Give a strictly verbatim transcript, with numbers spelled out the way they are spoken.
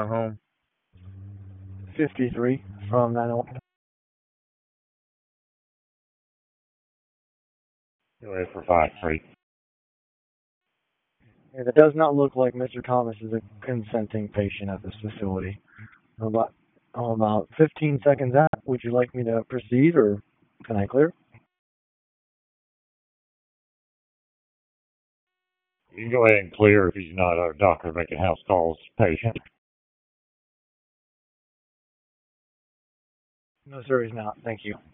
home. fifty-three from nine one. Go ahead for five three. And it does not look like Mister Thomas is a consenting patient at this facility. About, about fifteen seconds out, would you like me to proceed or can I clear? You can go ahead and clear if he's not a doctor making house calls patient. No, sir, he's not. Thank you.